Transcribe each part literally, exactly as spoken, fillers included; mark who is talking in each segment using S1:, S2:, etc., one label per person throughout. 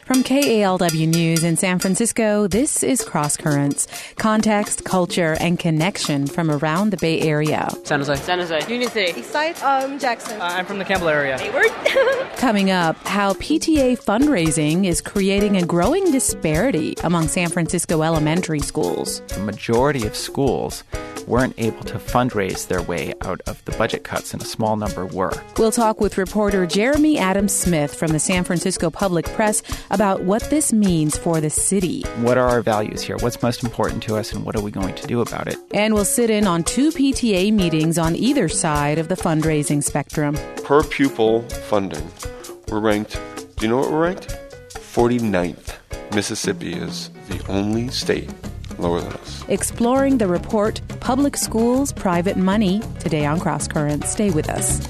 S1: From K A L W News in San Francisco, this is Cross Currents. Context, culture, and connection from around the Bay Area.
S2: San Jose. San Jose.
S3: Union City.
S4: Eastside. Um, Jackson.
S2: Uh, I'm from the Campbell area.
S3: Hayward.
S1: Coming up, how P T A fundraising is creating a growing disparity among San Francisco elementary schools.
S5: The majority of schools weren't able to fundraise their way out of the budget cuts, and a small number were.
S1: We'll talk with reporter Jeremy Adams Smith from the San Francisco Public Press about what this means for the city.
S5: What are our values here? What's most important to us, and what are we going to do about it?
S1: And we'll sit in on two P T A meetings on either side of the fundraising spectrum.
S6: Per pupil funding, we're ranked, do you know what we're ranked? forty-ninth. Mississippi is the only state lower than us.
S1: Exploring the report, Public Schools, Private Money, today on Cross Currents. Stay with us.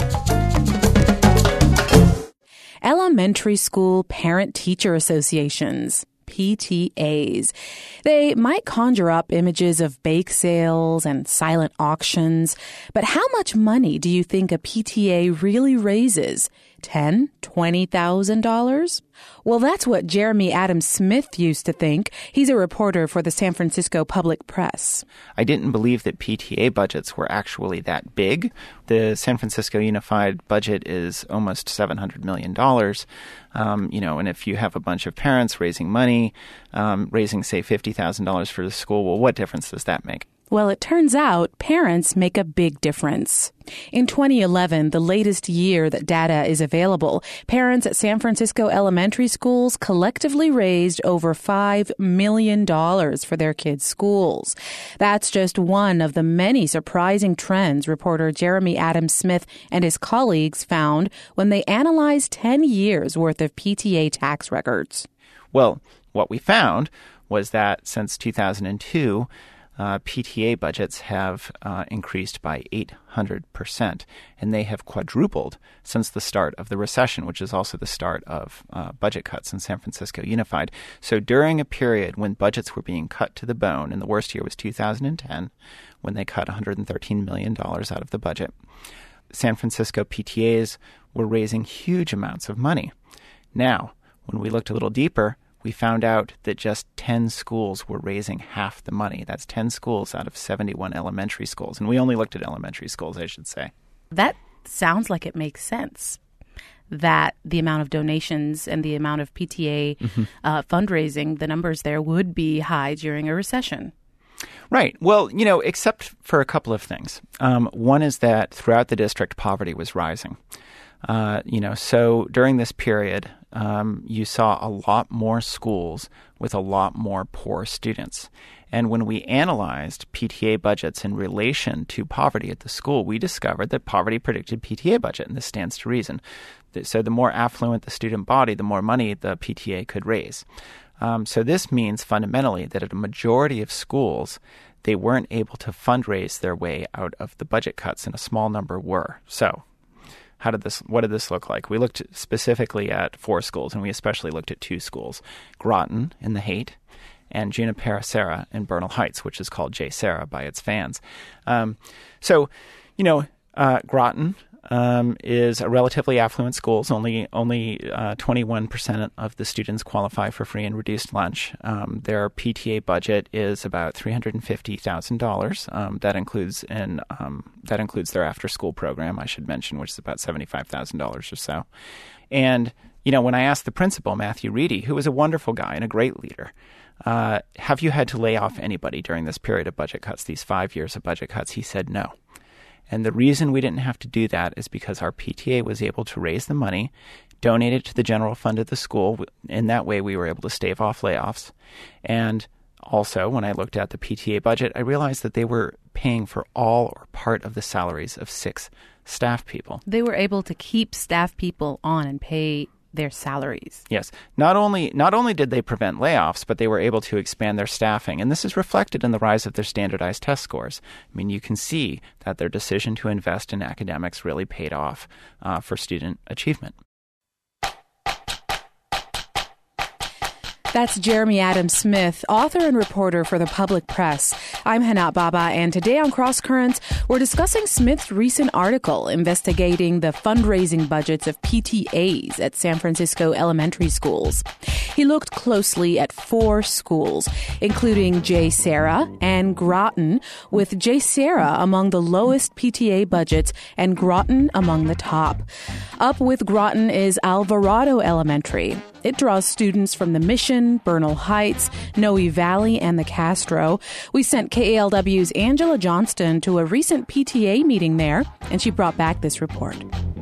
S1: Elementary school parent-teacher associations, P T As. They might conjure up images of bake sales and silent auctions, but how much money do you think a P T A really raises? Ten, twenty thousand dollars? Well, that's what Jeremy Adams Smith used to think. He's a reporter for the San Francisco Public Press.
S5: I didn't believe that P T A budgets were actually that big. The San Francisco Unified budget is almost seven hundred million dollars. Um, you know, and if you have a bunch of parents raising money, um, raising, say, fifty thousand dollars for the school, well, what difference does that make?
S1: Well, it turns out parents make a big difference. In twenty eleven, the latest year that data is available, parents at San Francisco elementary schools collectively raised over five million dollars for their kids' schools. That's just one of the many surprising trends reporter Jeremy Adams Smith and his colleagues found when they analyzed ten years worth of P T A tax records.
S5: Well, what we found was that since two thousand two, Uh, P T A budgets have uh, increased by eight hundred percent, and they have quadrupled since the start of the recession, which is also the start of uh, budget cuts in San Francisco Unified. So during a period when budgets were being cut to the bone, and the worst year was two thousand ten, when they cut one hundred thirteen million dollars out of the budget, San Francisco P T As were raising huge amounts of money. Now, when we looked a little deeper, we found out that just ten schools were raising half the money. That's ten schools out of seventy-one elementary schools. And we only looked at elementary schools, I should say.
S1: That sounds like it makes sense, that the amount of donations and the amount of P T A mm-hmm. uh, fundraising, the numbers there would be high during a recession.
S5: Right. Well, you know, except for a couple of things. Um, one is that throughout the district, poverty was rising. Uh, you know, so during this period, um, you saw a lot more schools with a lot more poor students. And when we analyzed P T A budgets in relation to poverty at the school, we discovered that poverty predicted P T A budget, and this stands to reason. So the more affluent the student body, the more money the P T A could raise. Um, so this means fundamentally that at a majority of schools, they weren't able to fundraise their way out of the budget cuts, and a small number were. So How did this? What did this look like? We looked specifically at four schools, and we especially looked at two schools: Groton in the Haight, and Junipero Serra in Bernal Heights, which is called J. Serra by its fans. Um, so, you know, uh, Groton um, is a relatively affluent school. Only only uh, twenty-one percent of the students qualify for free and reduced lunch. Um, their P T A budget is about three hundred fifty thousand dollars. Um, that includes in um, that includes their after-school program, I should mention, which is about seventy-five thousand dollars or so. And you know, when I asked the principal, Matthew Reedy, who was a wonderful guy and a great leader, uh, have you had to lay off anybody during this period of budget cuts, these five years of budget cuts? He said no. And the reason we didn't have to do that is because our P T A was able to raise the money, donate it to the general fund of the school. In that way, we were able to stave off layoffs. And also, when I looked at the P T A budget, I realized that they were paying for all or part of the salaries of six staff people.
S1: They were able to keep staff people on and pay their salaries.
S5: Yes. Not only not only did they prevent layoffs, but they were able to expand their staffing. And this is reflected in the rise of their standardized test scores. I mean, you can see that their decision to invest in academics really paid off uh, for student achievement.
S1: That's Jeremy Adams Smith, author and reporter for the Public Press. I'm Hanat Baba, and today on Cross Currents, we're discussing Smith's recent article investigating the fundraising budgets of P T As at San Francisco elementary schools. He looked closely at four schools, including JSerra and Groton, with JSerra among the lowest P T A budgets and Groton among the top. Up with Groton is Alvarado Elementary. It draws students from the Mission, Bernal Heights, Noe Valley, and the Castro. We sent K A L W's Angela Johnston to a recent P T A meeting there, and she brought back this report.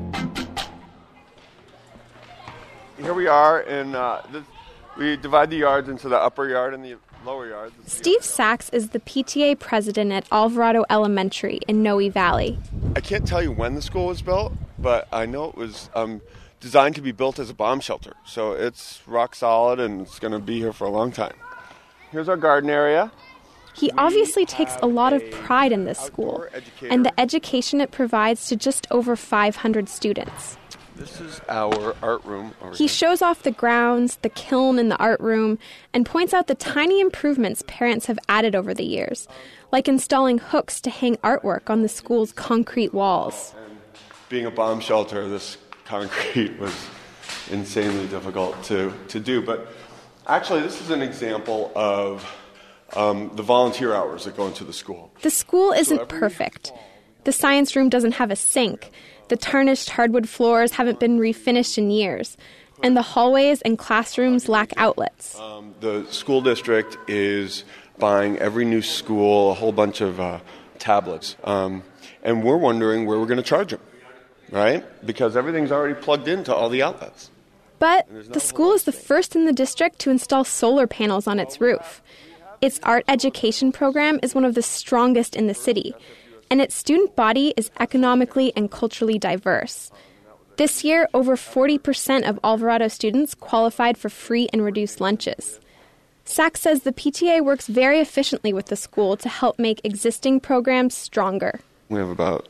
S6: Here we are, and uh, this, we divide the yards into the upper yard and the lower yard.
S3: Steve Sachs is the P T A president at Alvarado Elementary in Noe Valley.
S6: I can't tell you when the school was built, but I know it was um, designed to be built as a bomb shelter. So it's rock solid, and it's going to be here for a long time. Here's our garden area.
S3: He obviously takes a lot of pride in this school and the education it provides to just over five hundred students.
S6: This is our art room. Over
S3: he
S6: here.
S3: shows off the grounds, the kiln in the art room, and points out the tiny improvements parents have added over the years, like installing hooks to hang artwork on the school's concrete walls.
S6: And being a bomb shelter, this concrete was insanely difficult to, to do. But actually, this is an example of um, the volunteer hours that go into the school.
S3: The school isn't
S6: so every-
S3: perfect. The science room doesn't have a sink. The tarnished hardwood floors haven't been refinished in years, and the hallways and classrooms lack outlets.
S6: Um, the school district is buying every new school a whole bunch of uh, tablets, um, and we're wondering where we're going to charge them, right? Because everything's already plugged into all the outlets.
S3: But the school is the first in the district to install solar panels on its roof. Its art education program is one of the strongest in the city, and its student body is economically and culturally diverse. This year, over forty percent of Alvarado students qualified for free and reduced lunches. Sachs says the P T A works very efficiently with the school to help make existing programs stronger.
S6: We have about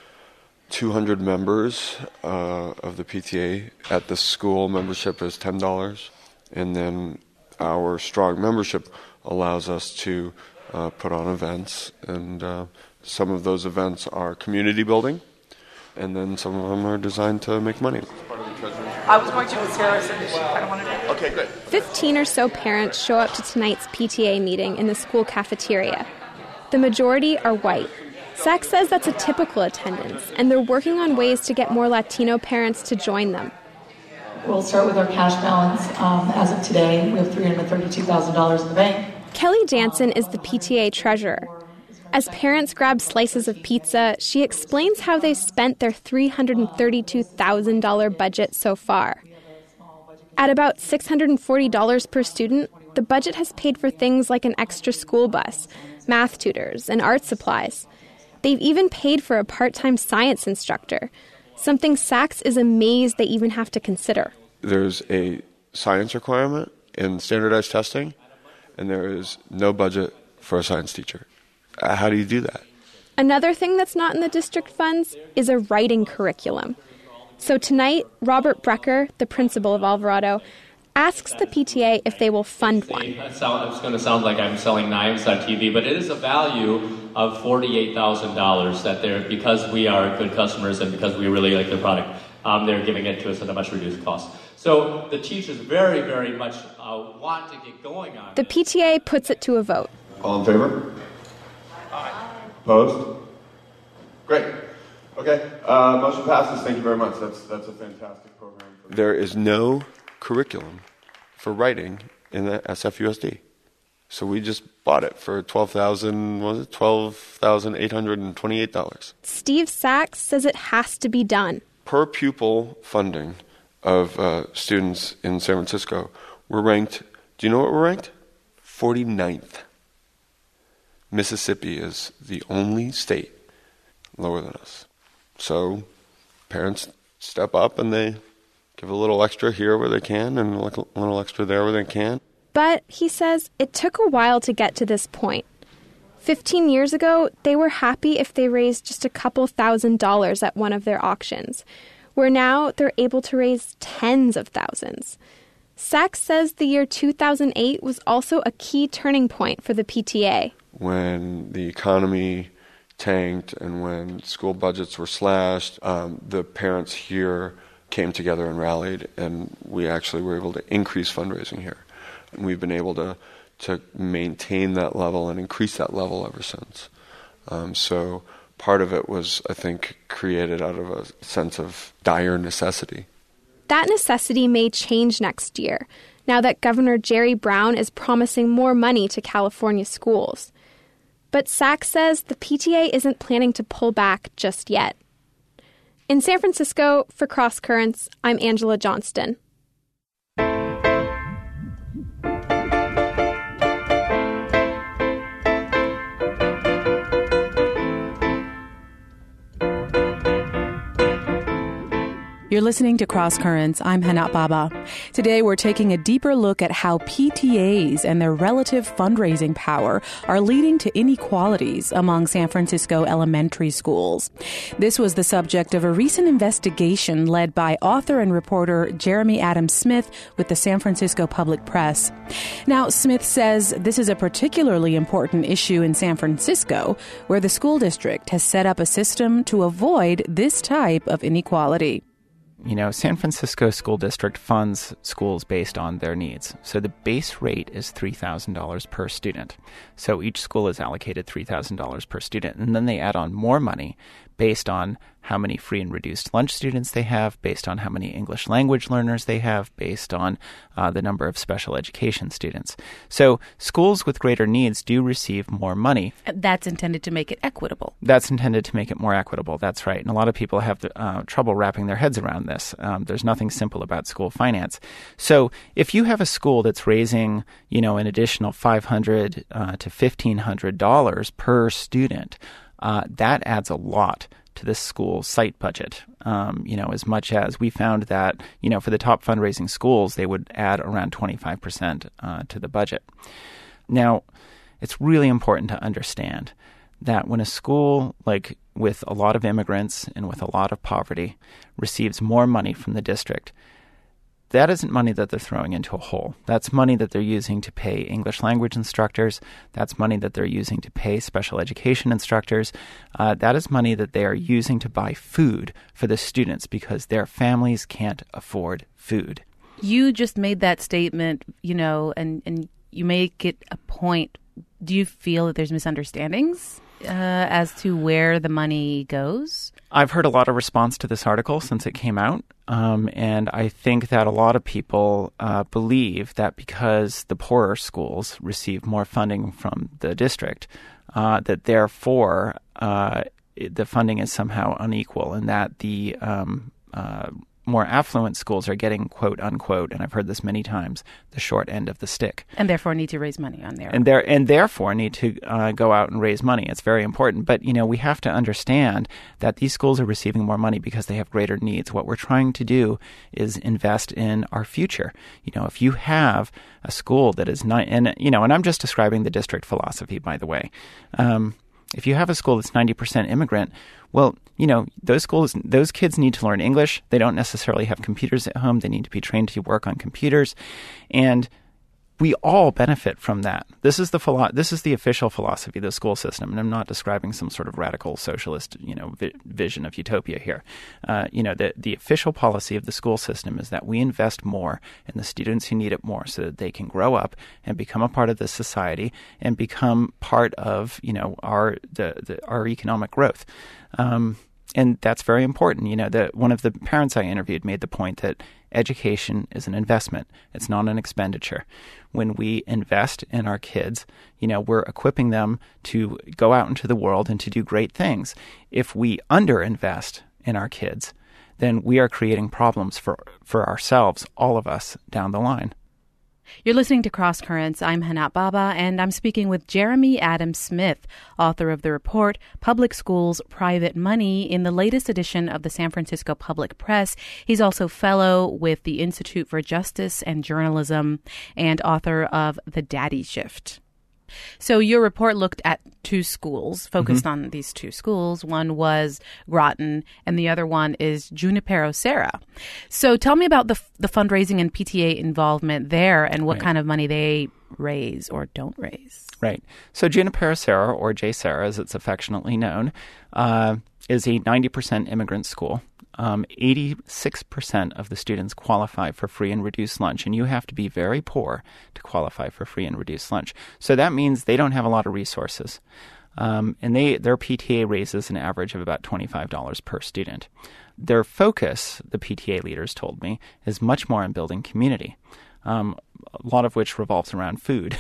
S6: two hundred members uh, of the P T A at the school. Membership is ten dollars, and then our strong membership allows us to uh, put on events, and uh, some of those events are community building, and then some of them are designed to make money.
S4: I was going to, but Sarah said that she kind of wanted to.
S6: Okay, good.
S3: Fifteen or so parents show up to tonight's P T A meeting in the school cafeteria. The majority are white. Sachs says that's a typical attendance, and they're working on ways to get more Latino parents to join them.
S4: We'll start with our cash balance. Um, as of today, we have three hundred thirty-two thousand dollars in the bank.
S3: Kelly Jansen is the P T A treasurer. As parents grab slices of pizza, she explains how they spent their three hundred thirty-two thousand dollars budget so far. At about six hundred forty dollars per student, the budget has paid for things like an extra school bus, math tutors, and art supplies. They've even paid for a part-time science instructor, something Sachs is amazed they even have to consider.
S6: There's a science requirement in standardized testing, and there is no budget for a science teacher. Uh, how do you do that?
S3: Another thing that's not in the district funds is a writing curriculum. So tonight, Robert Brecker, the principal of Alvarado, asks the P T A if they will fund one.
S7: It's going to sound like I'm selling knives on T V, but it is a value of forty-eight thousand dollars that they're, because we are good customers and because we really like their product, um, they're giving it to us at a much reduced cost. So the teachers very, very much uh, want to get going on
S3: The
S7: this.
S3: P T A puts it to a vote.
S6: All in favor? Aye. Opposed? Great. Okay. Uh, motion passes. Thank you very much. That's that's a fantastic program. There is no curriculum for writing in the S F U S D, so we just bought it for twelve thousand. Was it twelve thousand eight hundred and twenty-eight dollars?
S3: Steve Sachs says it has to be done.
S6: Per pupil funding of uh, students in San Francisco, we're ranked. Do you know what we're ranked? forty-ninth. Mississippi is the only state lower than us. So parents step up and they give a little extra here where they can and a little extra there where they can.
S3: But, he says, it took a while to get to this point. Fifteen years ago, they were happy if they raised just a couple thousand dollars at one of their auctions, where now they're able to raise tens of thousands. Sachs says the year two thousand eight was also a key turning point for the P T A.
S6: When the economy tanked and when school budgets were slashed, um, the parents here came together and rallied, and we actually were able to increase fundraising here. And we've been able to, to maintain that level and increase that level ever since. Um, so part of it was, I think, created out of a sense of dire necessity.
S3: That necessity may change next year, now that Governor Jerry Brown is promising more money to California schools. But Sachs says the P T A isn't planning to pull back just yet. In San Francisco, for Cross Currents, I'm Angela Johnston.
S1: You're listening to Cross Currents. I'm Hana Baba. Today, we're taking a deeper look at how P T As and their relative fundraising power are leading to inequalities among San Francisco elementary schools. This was the subject of a recent investigation led by author and reporter Jeremy Adams Smith with the San Francisco Public Press. Now, Smith says this is a particularly important issue in San Francisco, where the school district has set up a system to avoid this type of inequality.
S5: You know, San Francisco School District funds schools based on their needs. So the base rate is three thousand dollars per student. So each school is allocated three thousand dollars per student. And then they add on more money based on how many free and reduced lunch students they have, based on how many English language learners they have, based on uh, the number of special education students. So schools with greater needs do receive more money.
S1: That's intended to make it equitable.
S5: That's intended to make it more equitable. That's right. And a lot of people have uh, trouble wrapping their heads around this. Um, there's nothing simple about school finance. So if you have a school that's raising, you know, an additional five hundred dollars uh, to fifteen hundred dollars per student, uh, that adds a lot to this school's site budget, um, you know, as much as we found that, you know, for the top fundraising schools, they would add around twenty-five percent uh, to the budget. Now, it's really important to understand that when a school, like with a lot of immigrants and with a lot of poverty, receives more money from the district, that isn't money that they're throwing into a hole. That's money that they're using to pay English language instructors. That's money that they're using to pay special education instructors. Uh, that is money that they are using to buy food for the students because their families can't afford food.
S1: You just made that statement, you know, and, and you make it a point. Do you feel that there's misunderstandings uh, as to where the money goes?
S5: I've heard a lot of response to this article since it came out. Um, and I think that a lot of people uh, believe that because the poorer schools receive more funding from the district, uh, that therefore uh, the funding is somehow unequal, and that the um, uh, more affluent schools are getting, quote unquote, and I've heard this many times, the short end of the stick.
S1: And therefore need to raise money on there.
S5: And there, and therefore need to uh, go out and raise money. It's very important. But, you know, we have to understand that these schools are receiving more money because they have greater needs. What we're trying to do is invest in our future. You know, if you have a school that is not, and, you know, and I'm just describing the district philosophy, by the way. Um, if you have a school that's ninety percent immigrant, well, you know, those schools, those kids need to learn English. They don't necessarily have computers at home. They need to be trained to work on computers. And we all benefit from that. This is the philo- this is the official philosophy of the school system. And I'm not describing some sort of radical socialist, you know, vi- vision of utopia here. Uh, you know, the, the official policy of the school system is that we invest more in the students who need it more so that they can grow up and become a part of this society and become part of, you know, our the, the our economic growth. Um, and that's very important. You know, the, one of the parents I interviewed made the point that education is an investment. It's not an expenditure. When we invest in our kids, you know, we're equipping them to go out into the world and to do great things. If we underinvest in our kids, then we are creating problems for, for ourselves, all of us, down the line.
S1: You're listening to Cross Currents. I'm Hana Baba, and I'm speaking with Jeremy Adams Smith, author of the report, Public Schools, Private Money, in the latest edition of the San Francisco Public Press. He's also fellow with the Institute for Justice and Journalism and author of The Daddy Shift. So your report looked at two schools, focused
S5: Mm-hmm.
S1: on these two schools. One was Groton, and the other one is Junipero Serra. So tell me about the the fundraising and P T A involvement there, and what
S5: Right.
S1: kind of money they raise or don't raise.
S5: Right. So Junipero Serra, or J. Serra as it's affectionately known, uh, is a ninety percent immigrant school. Um, eighty-six percent of the students qualify for free and reduced lunch, and you have to be very poor to qualify for free and reduced lunch. So that means they don't have a lot of resources. Um, and they their P T A raises an average of about twenty-five dollars per student. Their focus, the P T A leaders told me, is much more on building community, um, a lot of which revolves around food.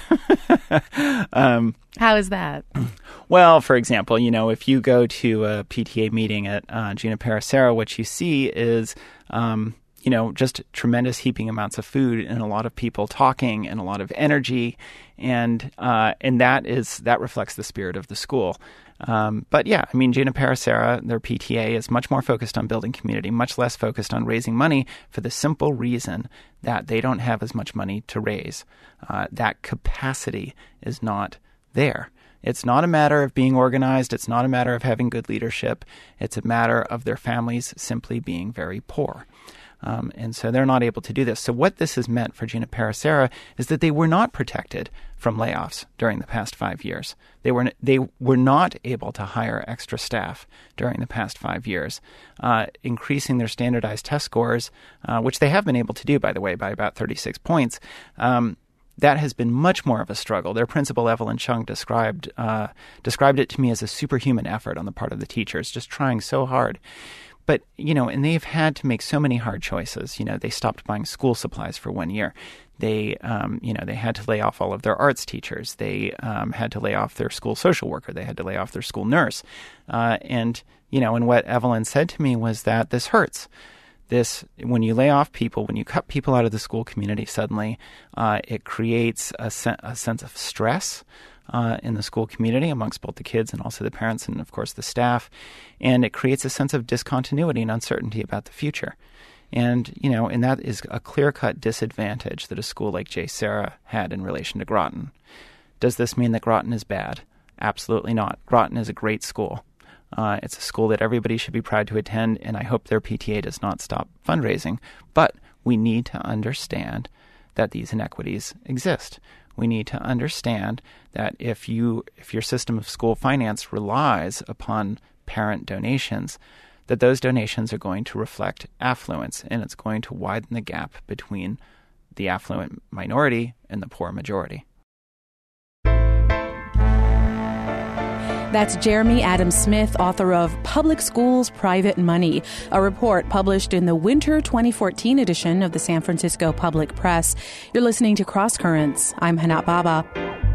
S5: um,
S1: How is that?
S5: Well, for example, you know, if you go to a P T A meeting at uh, Junipero Serra, what you see is, um, you know, just tremendous heaping amounts of food and a lot of people talking and a lot of energy, and uh, and that is that reflects the spirit of the school. Um, but yeah, I mean, Junipero Serra, their P T A is much more focused on building community, much less focused on raising money, for the simple reason that they don't have as much money to raise. Uh, that capacity is not there. It's not a matter of being organized. It's not a matter of having good leadership. It's a matter of their families simply being very poor. Um, and so they're not able to do this. So what this has meant for Junipero Serra is that they were not protected from layoffs during the past five years. They were they were not able to hire extra staff during the past five years, uh, increasing their standardized test scores, uh, which they have been able to do, by the way, by about thirty-six points. Um, That has been much more of a struggle. Their principal, Evelyn Chung, described uh, described it to me as a superhuman effort on the part of the teachers, just trying so hard. But, you know, and they've had to make so many hard choices. You know, they stopped buying school supplies for one year. They, um, you know, they had to lay off all of their arts teachers. They um, had to lay off their school social worker. They had to lay off their school nurse. Uh, and, you know, and what Evelyn said to me was that this hurts. This, when you lay off people, when you cut people out of the school community suddenly, uh, it creates a, se- a sense of stress uh, in the school community amongst both the kids and also the parents and, of course, the staff. And it creates a sense of discontinuity and uncertainty about the future. And, you know, and that is a clear-cut disadvantage that a school like J. Serra had in relation to Groton. Does this mean that Groton is bad? Absolutely not. Groton is a great school. Uh, it's a school that everybody should be proud to attend, and I hope their P T A does not stop fundraising. But we need to understand that these inequities exist. We need to understand that if you if your system of school finance relies upon parent donations, that those donations are going to reflect affluence, and it's going to widen the gap between the affluent minority and the poor majority.
S1: That's Jeremy Adams-Smith, author of Public Schools, Private Money, a report published in the winter twenty fourteen edition of the San Francisco Public Press. You're listening to Cross Currents. I'm Hanat Baba.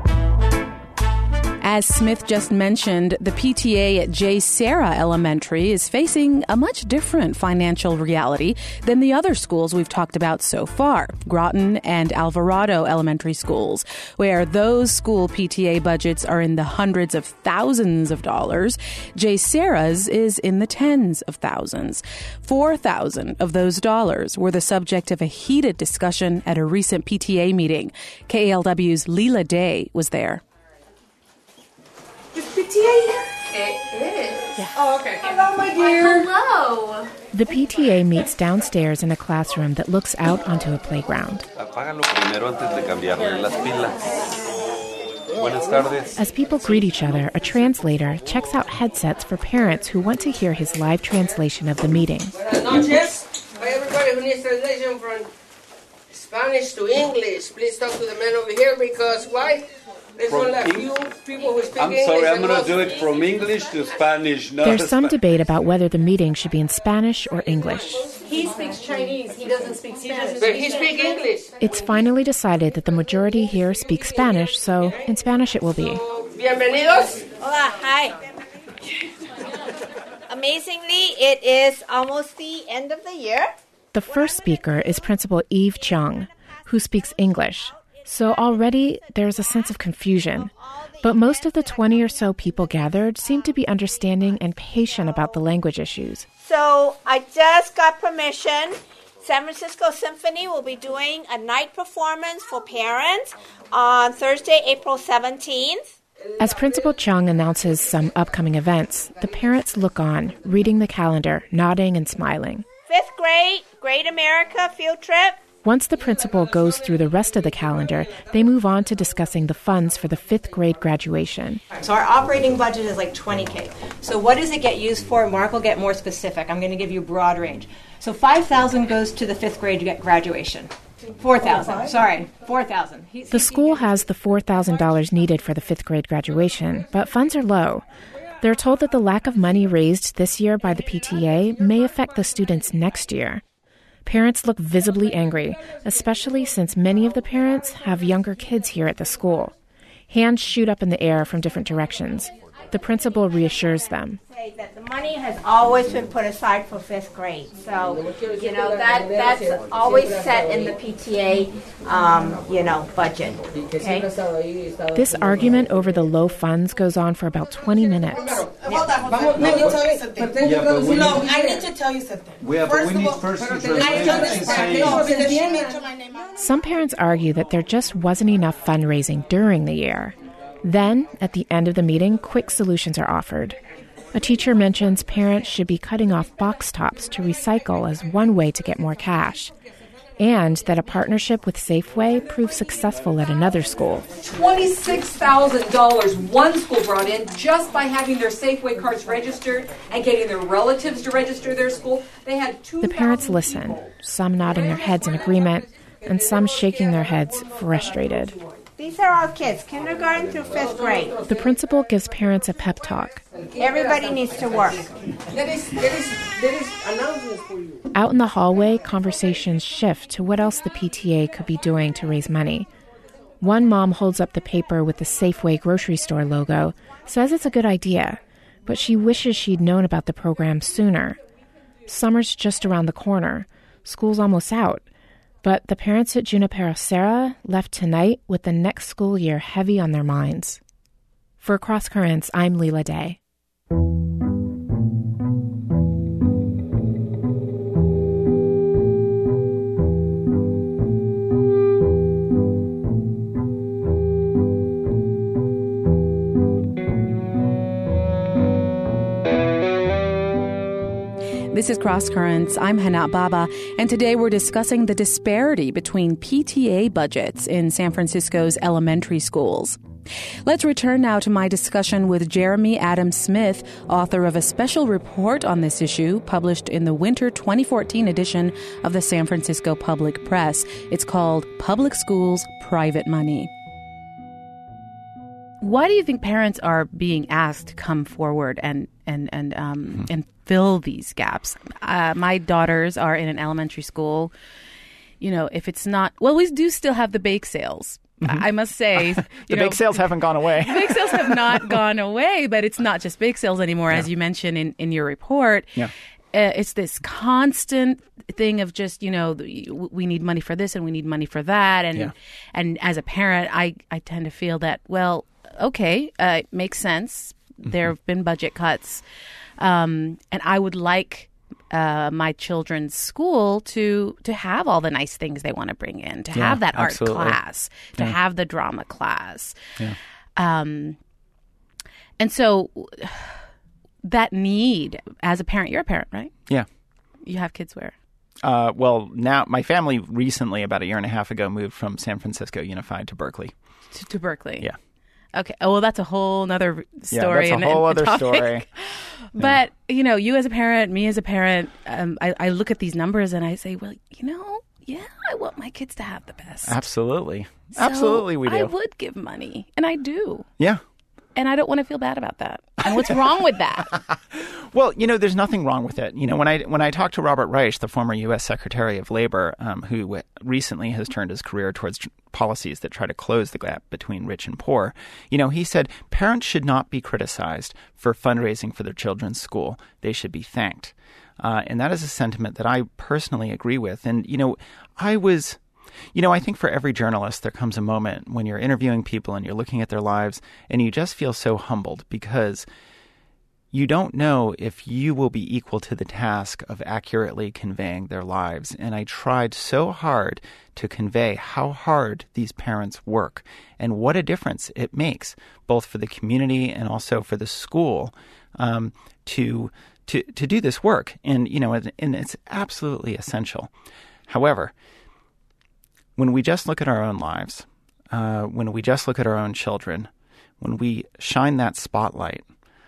S1: As Smith just mentioned, the P T A at J. Serra Elementary is facing a much different financial reality than the other schools we've talked about so far, Groton and Alvarado Elementary Schools, where those school P T A budgets are in the hundreds of thousands of dollars. J. Serra's is in the tens of thousands. four thousand of those dollars were the subject of a heated discussion at a recent P T A meeting. K A L W's Leela Day was there.
S8: Is P T A here? It is. Yeah. Oh, okay. Hello, my dear. Hello.
S9: The P T A meets downstairs in a classroom that looks out onto a playground. As people greet each other, a translator checks out headsets for parents who want to hear his live translation of the meeting.
S10: Buenas noches. Everybody who needs translation from Spanish to English, please talk to the man over here because why? There's only a few people who speak
S11: I'm
S10: English.
S11: sorry, I'm going to do it from English to Spanish. No
S9: There's some
S11: Spanish.
S9: debate about whether the meeting should be in Spanish or English.
S8: He speaks Chinese. He doesn't speak Spanish.
S10: But he speaks English.
S9: It's finally decided that the majority here speaks Spanish, so in Spanish it will be.
S10: Bienvenidos.
S12: Hola, hi. Amazingly, it is almost the end of the year.
S9: The first speaker is Principal Eve Chung, who speaks English. So already there's a sense of confusion. But most of the twenty or so people gathered seem to be understanding and patient about the language issues.
S12: So I just got permission San Francisco Symphony will be doing a night performance for parents on Thursday, April seventeenth.
S9: As Principal Chung announces some upcoming events, the parents look on, reading the calendar, nodding and smiling.
S12: Fifth grade, Great America field trip.
S9: Once the principal goes through the rest of the calendar, they move on to discussing the funds for the fifth grade graduation.
S13: So our operating budget is like twenty K. So what does it get used for? Mark will get more specific. I'm going to give you a broad range. So five thousand goes to the fifth grade graduation. four thousand, sorry, four thousand.
S9: The school has the four thousand dollars needed for the fifth grade graduation, but funds are low. They're told that the lack of money raised this year by the P T A may affect the students next year. Parents look visibly angry, especially since many of the parents have younger kids here at the school. Hands shoot up in the air from different directions. The principal reassures them.
S12: That the money has always been put aside for fifth grade. So, you know, that that's always set in the P T A, um, you know, budget. Okay?
S9: This argument over the low funds goes on for about twenty minutes.
S8: Hold on, hold on. Let me tell you something.
S11: Yeah, but we
S8: no,
S11: need,
S8: I need to tell you something.
S11: We, have,
S8: first
S11: we need
S8: all,
S11: first to
S8: translate.
S9: Some parents argue that there just wasn't enough fundraising during the year. Then, at the end of the meeting, quick solutions are offered. A teacher mentions parents should be cutting off box tops to recycle as one way to get more cash, and that a partnership with Safeway proved successful at another school.
S14: twenty-six thousand dollars one school brought in just by having their Safeway cards registered and getting their relatives to register their school. They had two.
S9: The parents listen, some nodding their heads in agreement, and some shaking their heads frustrated.
S12: These are our kids, kindergarten through fifth grade.
S9: The principal gives parents a pep talk.
S12: Everybody needs to work.
S10: There is, there is, there is announcements for you.
S9: Out in the hallway, conversations shift to what else the P T A could be doing to raise money. One mom holds up the paper with the Safeway grocery store logo, says it's a good idea, but she wishes she'd known about the program sooner. Summer's just around the corner. School's almost out. But the parents at Junipero Serra left tonight with the next school year heavy on their minds. For Cross Currents, I'm Leela Day.
S1: This is Cross Currents. I'm Hana Baba, and today we're discussing the disparity between P T A budgets in San Francisco's elementary schools. Let's return now to my discussion with Jeremy Adam Smith, author of a special report on this issue published in the winter twenty fourteen edition of the San Francisco Public Press. It's called Public Schools, Private Money. Why do you think parents are being asked to come forward and and and um, mm-hmm. and fill these gaps? Uh, my daughters are in an elementary school. You know, if it's not, well, we do still have the bake sales. Mm-hmm. I must say,
S5: the
S1: you know,
S5: bake sales haven't gone away.
S1: The bake sales have not gone away, but it's not just bake sales anymore, yeah. as you mentioned in, in your report.
S5: Yeah.
S1: Uh, it's this constant thing of just, you know, we need money for this and we need money for that. And
S5: yeah.
S1: and as a parent, I, I tend to feel that, well, okay, uh, it makes sense. Mm-hmm. There have been budget cuts. Um, and I would like uh, my children's school to to have all the nice things they want to bring in, to
S5: yeah,
S1: have that art
S5: absolutely.
S1: class, to
S5: yeah.
S1: have the drama class.
S5: Yeah.
S1: Um, and so that need, as a parent, you're a parent, right?
S5: Yeah.
S1: You have kids where?
S5: Uh, well, now my family recently, about a year and a half ago, moved from San Francisco Unified to Berkeley.
S1: To, to Berkeley.
S5: Yeah.
S1: Okay. Oh, well, that's a whole nother story.
S5: Yeah, that's a
S1: and,
S5: whole
S1: and
S5: other
S1: topic.
S5: story.
S1: But, yeah. you know, you as a parent, me as a parent, um, I, I look at these numbers and I say, well, you know, yeah, I want my kids to have the best.
S5: Absolutely.
S1: So
S5: Absolutely we do.
S1: I would give money, and I do.
S5: Yeah.
S1: And I don't want to feel bad about that. And what's wrong with that?
S5: Well, you know, there's nothing wrong with it. You know, when I when I talked to Robert Reich, the former U S Secretary of Labor, um, who recently has turned his career towards tr- policies that try to close the gap between rich and poor, you know, he said parents should not be criticized for fundraising for their children's school. They should be thanked. Uh, and that is a sentiment that I personally agree with. And, you know, I was... You know, I think for every journalist, there comes a moment when you're interviewing people and you're looking at their lives and you just feel so humbled because you don't know if you will be equal to the task of accurately conveying their lives. And I tried so hard to convey how hard these parents work and what a difference it makes, both for the community and also for the school, um, to to to do this work. And, you know, and, and it's absolutely essential. However, when we just look at our own lives, uh, when we just look at our own children, when we shine that spotlight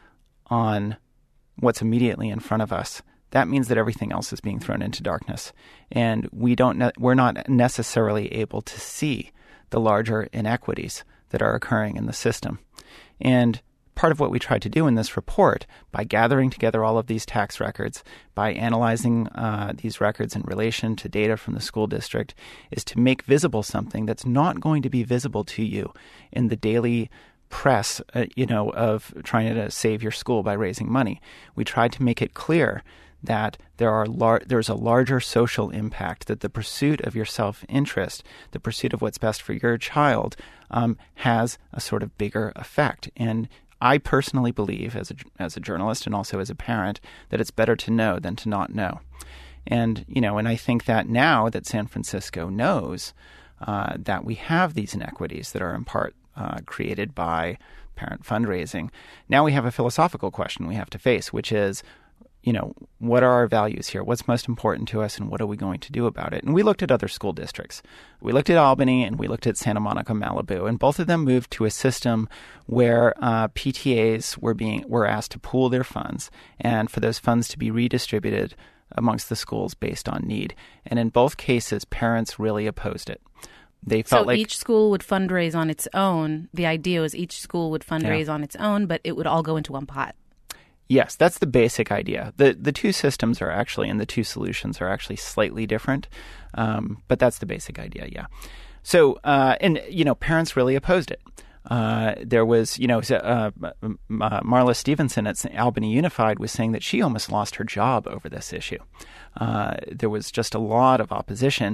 S5: on what's immediately in front of us, that means that everything else is being thrown into darkness, and we don't ne- we're not necessarily able to see the larger inequities that are occurring in the system. And part of what we tried to do in this report, by gathering together all of these tax records, by analyzing uh, these records in relation to data from the school district, is to make visible something that's not going to be visible to you in the daily press, uh, you know, of trying to save your school by raising money. We tried to make it clear that there are lar- there's a larger social impact, that the pursuit of your self-interest, the pursuit of what's best for your child, um, has a sort of bigger effect. And I personally believe, as a, as a journalist and also as a parent, that it's better to know than to not know. And, you know, and I think that now that San Francisco knows uh, that we have these inequities that are in part Uh, created by parent fundraising, now we have a philosophical question we have to face, which is, you know, what are our values here? What's most important to us, and what are we going to do about it? And we looked at other school districts. We looked at Albany, and we looked at Santa Monica, Malibu, and both of them moved to a system where uh, P T As were being were asked to pool their funds, and for those funds to be redistributed amongst the schools based on need. And in both cases, parents really opposed it. They felt
S1: so
S5: like
S1: each school would fundraise on its own. The idea was each school would fundraise
S5: yeah.
S1: on its own, but it would all go into one pot.
S5: Yes, that's the basic idea. The the two systems are actually, and the two solutions are actually slightly different, um, but that's the basic idea, yeah. So, uh, and, you know, parents really opposed it. Uh, there was, you know, uh, Marla Stevenson at Albany Unified was saying that she almost lost her job over this issue. Uh, there was just a lot of opposition.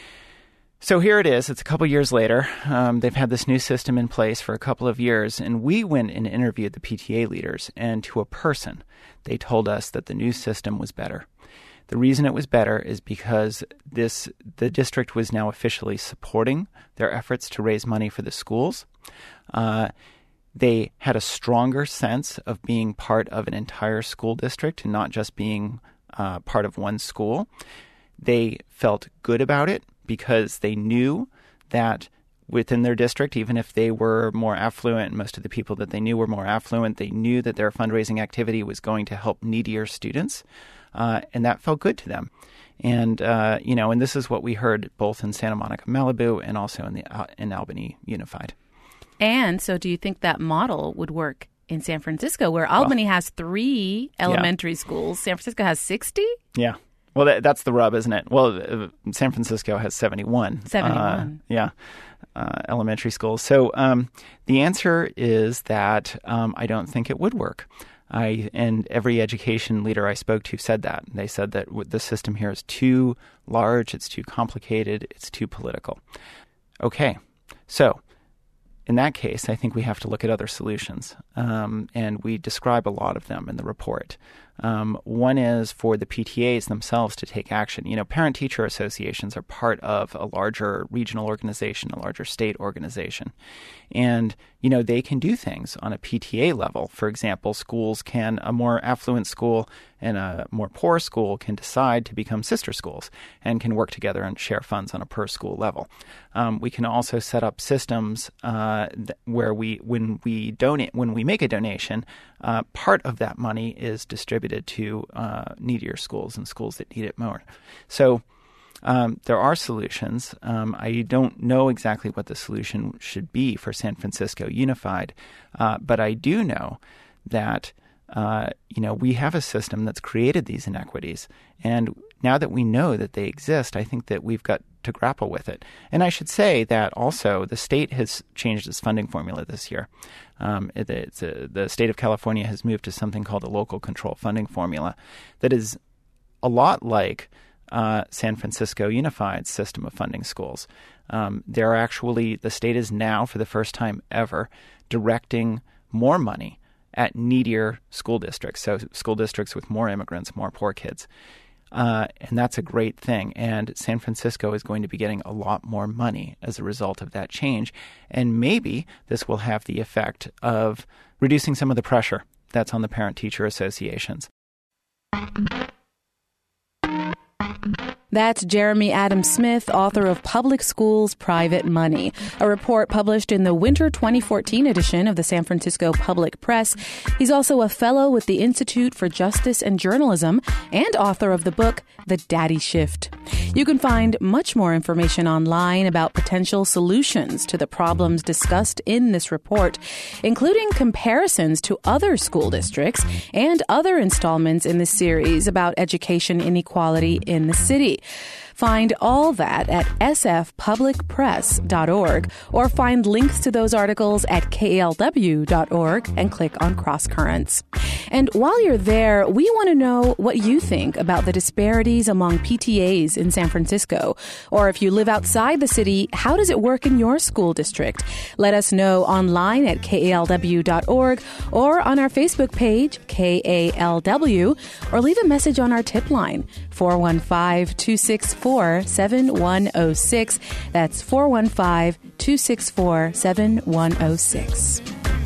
S5: So here it is. It's a couple years later. Um, they've had this new system in place for a couple of years, and we went and interviewed the P T A leaders, and to a person, they told us that the new system was better. The reason it was better is because this the district was now officially supporting their efforts to raise money for the schools. Uh, they had a stronger sense of being part of an entire school district and not just being uh, part of one school. They felt good about it because they knew that within their district, even if they were more affluent, most of the people that they knew were more affluent, they knew that their fundraising activity was going to help needier students, uh, and that felt good to them. And, uh, you know, and this is what we heard both in Santa Monica, Malibu, and also in the uh, in Albany Unified.
S1: And so do you think that model would work in San Francisco, where Albany well, has three elementary yeah. schools? San Francisco has sixty?
S5: Yeah. Well, that, that's the rub, isn't it? Well, uh, San Francisco has seventy-one.
S1: seventy-one.
S5: Uh, yeah. Uh, elementary schools. So um, the answer is that um, I don't think it would work. I and every education leader I spoke to said that. They said that the system here is too large, it's too complicated, it's too political. Okay, so in that case, I think we have to look at other solutions, um, and we describe a lot of them in the report. Um, one is for the P T As themselves to take action. You know, parent-teacher associations are part of a larger regional organization, a larger state organization. And, you know, they can do things on a P T A level. For example, schools can, a more affluent school and a more poor school can decide to become sister schools and can work together and share funds on a per-school level. Um, we can also set up systems uh, th- where we, when we donate, when we make a donation, uh, part of that money is distributed to uh, needier schools and schools that need it more. So um, there are solutions. Um, I don't know exactly what the solution should be for San Francisco Unified, uh, but I do know that uh, you know we have a system that's created these inequities, and now that we know that they exist, I think that we've got to grapple with it. And I should say that also the state has changed its funding formula this year. Um, it, it's a, the state of California has moved to something called a local control funding formula that is a lot like uh, San Francisco Unified system of funding schools. Um, there are actually, the state is now, for the first time ever, directing more money at needier school districts, so school districts with more immigrants, more poor kids. Uh, and that's a great thing. And San Francisco is going to be getting a lot more money as a result of that change. And maybe this will have the effect of reducing some of the pressure that's on the parent-teacher associations.
S1: That's Jeremy Adams Smith, author of Public Schools, Private Money, a report published in the winter twenty fourteen edition of the San Francisco Public Press. He's also a fellow with the Institute for Justice and Journalism and author of the book, The Daddy Shift. You can find much more information online about potential solutions to the problems discussed in this report, including comparisons to other school districts and other installments in the series about education inequality in the city. Find all that at s f public press dot org or find links to those articles at k a l w dot org and click on Cross Currents. And while you're there, we want to know what you think about the disparities among P T As in San Francisco. Or if you live outside the city, how does it work in your school district? Let us know online at k a l w dot org or on our Facebook page, K A L W, or leave a message on our tip line, four one five, two six four, seven one zero six. That's four one five, two six four, seven one zero six.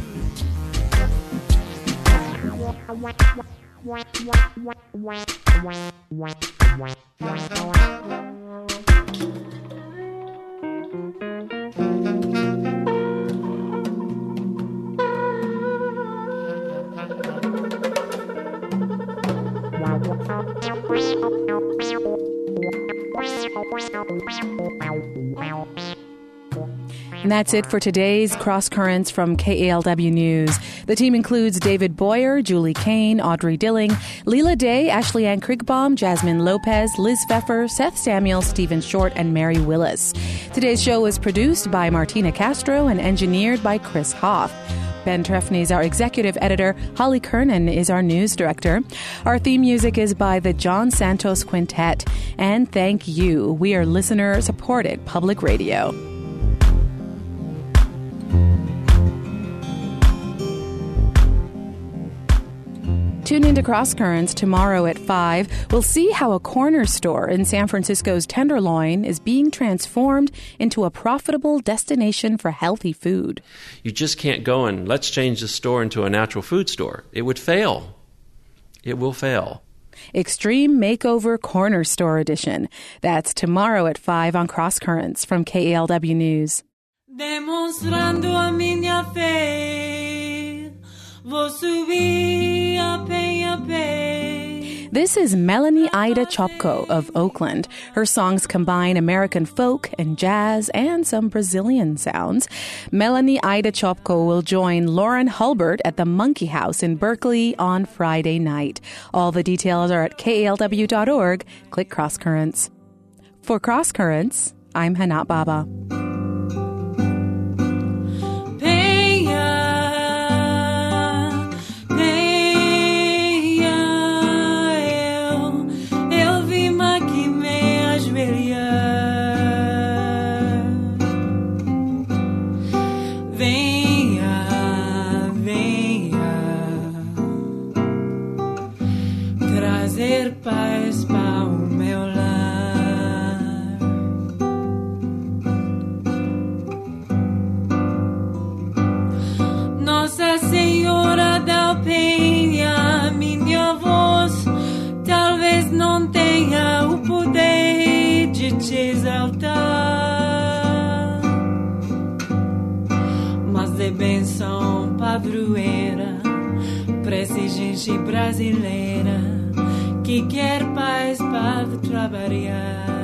S1: And that's it for today's Cross Currents from K A L W News. The team includes David Boyer, Julie Kane, Audrey Dilling, Leela Day, Ashley Ann Krigbaum, Jasmine Lopez, Liz Pfeffer, Seth Samuel, Stephen Short, and Mary Willis. Today's show was produced by Martina Castro and engineered by Chris Hoff. Ben Trefny is our executive editor. Holly Kernan is our news director. Our theme music is by the John Santos Quintet. And thank you. We are listener-supported public radio. Tune into Cross Currents tomorrow at five. We'll see how a corner store in San Francisco's Tenderloin is being transformed into a profitable destination for healthy food.
S15: You just can't go and let's change the store into a natural food store. It would fail. It will fail.
S1: Extreme Makeover Corner Store Edition. That's tomorrow at five on Cross Currents from K A L W News.
S16: Demonstrando a minha fé, vou subir a pé a pé.
S1: This is Melanie Ida Chopko of Oakland. Her songs combine American folk and jazz and some Brazilian sounds. Melanie Ida Chopko will join Lauren Hulbert at the Monkey House in Berkeley on Friday night. All the details are at k a l w dot org. Click Cross Currents. For Cross Currents, I'm Hanat Baba.
S16: Paz para o meu lar. Nossa Senhora da Penha, minha voz talvez não tenha o poder de te exaltar, mas de benção padroeira pra essa gente brasileira que quer paz para trabalhar.